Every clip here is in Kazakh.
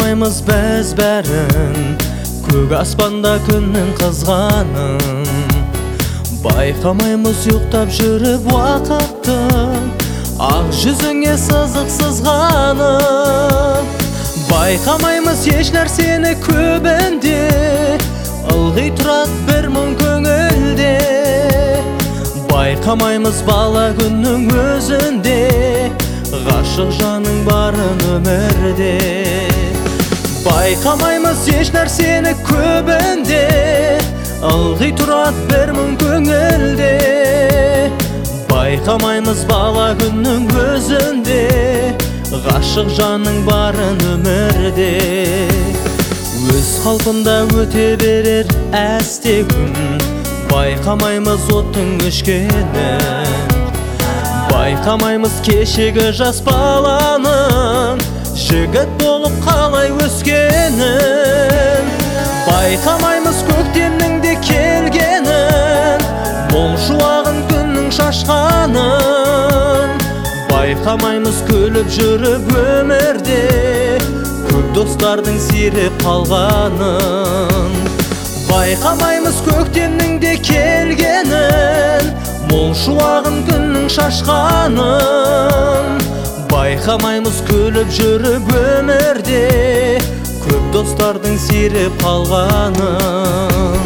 байқамаймыз біз бәрін, көк аспанда күннің қызғанын. Байқамаймыз ұйықтап жүріп уақыттың, ақ жүзіңе сызық сызғанын. Байқамаймыз еш нәрсені көбінде, ылғи тұрат бір мұң көңілде. Байқамаймыз бала күннің өзінде, ғашық жаның барын өмірде. Байқамаймыз еш нәрсені көбінде, ылғи тұрат бір мұң көңілде. Байқамаймыз бала күннің өзінде, ғашық жаның барын өмірде. Өз қалпында өте берер әсте күн, байқамаймыз оттың өшкенін. Байқамаймыз кешегі жас баланың, жігіт болып қалай өскенін. Байқамаймыз көктемнің де келгенін, мол шуағын күннің шашқанын. Байқамаймыз күліп жүріп өмірде, көп достардың сиреп қалғанын. Байқамаймыз көктемнің де келгенін, мол шуағын күннің шашқанын. Байқамаймыз күліп жүріп өмірде, көп достардың сиреп қалғанын.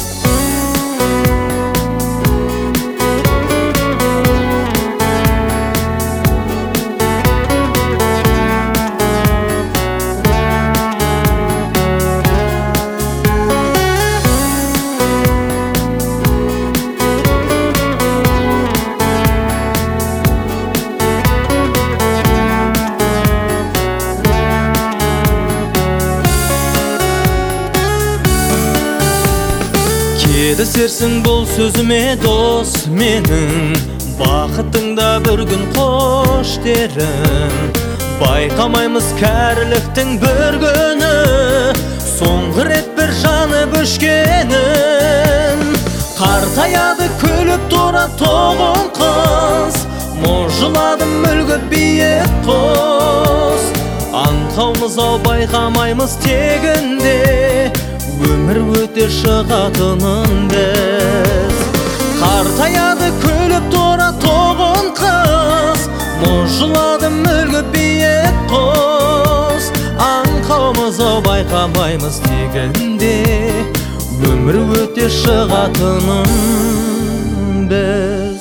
Кеді серсің бұл сөзіме дос менің, бақытыңда бір күн қош дерін. Байқамаймыз кәріліктің бір күні, соңғы рет бір жаны бөшкенін. Қартаяды күліп тұра тоғын қыз, мұжылады мүлгіп биік құс. Аңқаумыз ау байқамаймыз тегінде, өмір өте шығатынын біз. Қартаяды күліп тұра тоғын қыз, мұжылады мүлгіп биік құс. Аңқаумыз ау байқамаймыз тегінде, өмір өте шығатынын біз.